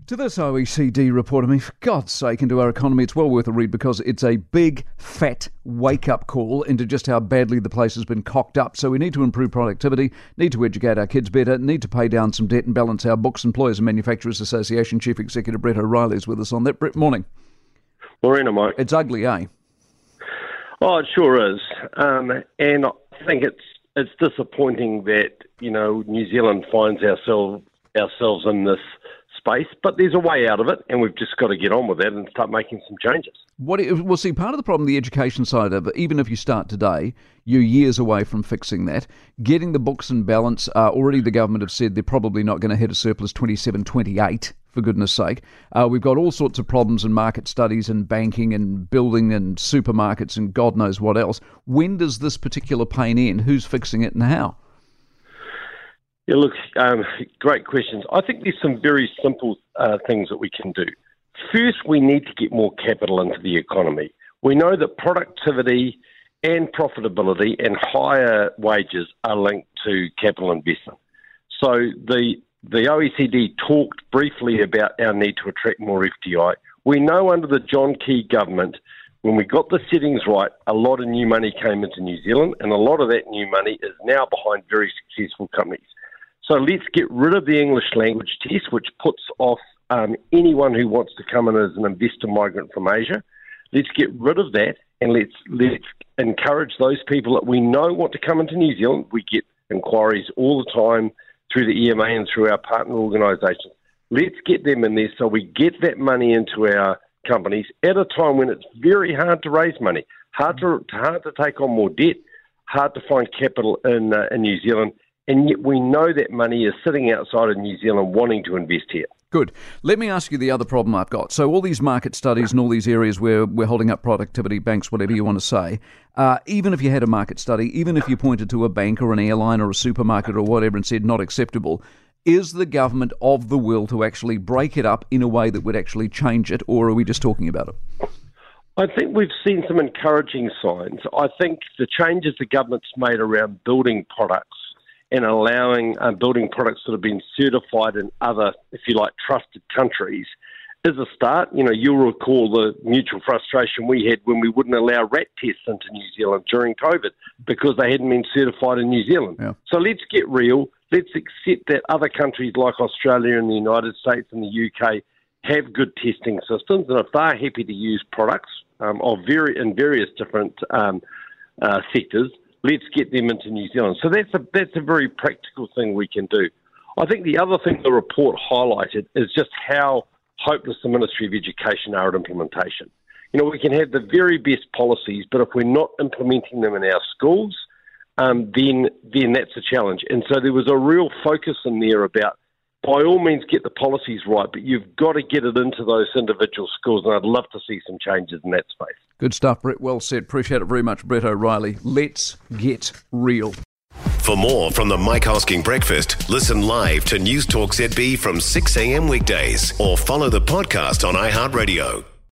To this OECD report, I mean, for God's sake, into our economy, it's well worth a read because it's a big, fat wake-up call into just how badly the place has been cocked up. So we need to improve productivity, need to educate our kids better, need to pay down some debt and balance our books. Employers and Manufacturers Association Chief Executive Brett O'Reilly is with us on that. Brett, morning. Morning, Mike. It's ugly, eh? Oh, it sure is. And I think it's disappointing that, New Zealand finds ourselves in this space, but there's a way out of it, and we've just got to get on with that and start making some changes. Well, see, part of the problem, the education side of it, even if you start today, you're years away from fixing that. Getting the books in balance, already the government have said they're probably not going to hit a surplus 27, 28, for goodness sake. We've got all sorts of problems in market studies and banking and building and supermarkets and God knows what else. When does this particular pain end? Who's fixing it and how? Yeah, look, great questions. I think there's some very simple things that we can do. First, we need to get more capital into the economy. We know that productivity and profitability and higher wages are linked to capital investment. So the OECD talked briefly about our need to attract more FDI. We know under the John Key government, when we got the settings right, a lot of new money came into New Zealand, and a lot of that new money is now behind very successful companies. So let's get rid of the English language test, which puts off anyone who wants to come in as an investor migrant from Asia. Let's get rid of that, and let's encourage those people that we know want to come into New Zealand. We get inquiries all the time through the EMA and through our partner organisations. Let's get them in there so we get that money into our companies at a time when it's very hard to raise money, hard to take on more debt, hard to find capital in New Zealand. And yet we know that money is sitting outside of New Zealand wanting to invest here. Good. Let me ask you the other problem I've got. So all these market studies and all these areas where we're holding up productivity, banks, whatever you want to say, even if you had a market study, even if you pointed to a bank or an airline or a supermarket or whatever and said not acceptable, is the government of the will to actually break it up in a way that would actually change it, or are we just talking about it? I think we've seen some encouraging signs. I think the changes the government's made around building products and allowing building products that have been certified in other, if you like, trusted countries is a start. You'll recall the mutual frustration we had when we wouldn't allow rat tests into New Zealand during COVID because they hadn't been certified in New Zealand. Yeah. So let's get real. Let's accept that other countries like Australia and the United States and the UK have good testing systems, and if they're happy to use products in various different sectors, let's get them into New Zealand. So that's a very practical thing we can do. I think the other thing the report highlighted is just how hopeless the Ministry of Education are at implementation. We can have the very best policies, but if we're not implementing them in our schools, then that's a challenge. And so there was a real focus in there about, by all means, get the policies right, but you've got to get it into those individual schools, and I'd love to see some changes in that space. Good stuff, Brett. Well said. Appreciate it very much, Brett O'Reilly. Let's get real. For more from the Mike Hosking Breakfast, listen live to News Talk ZB from 6 a.m. weekdays or follow the podcast on iHeartRadio.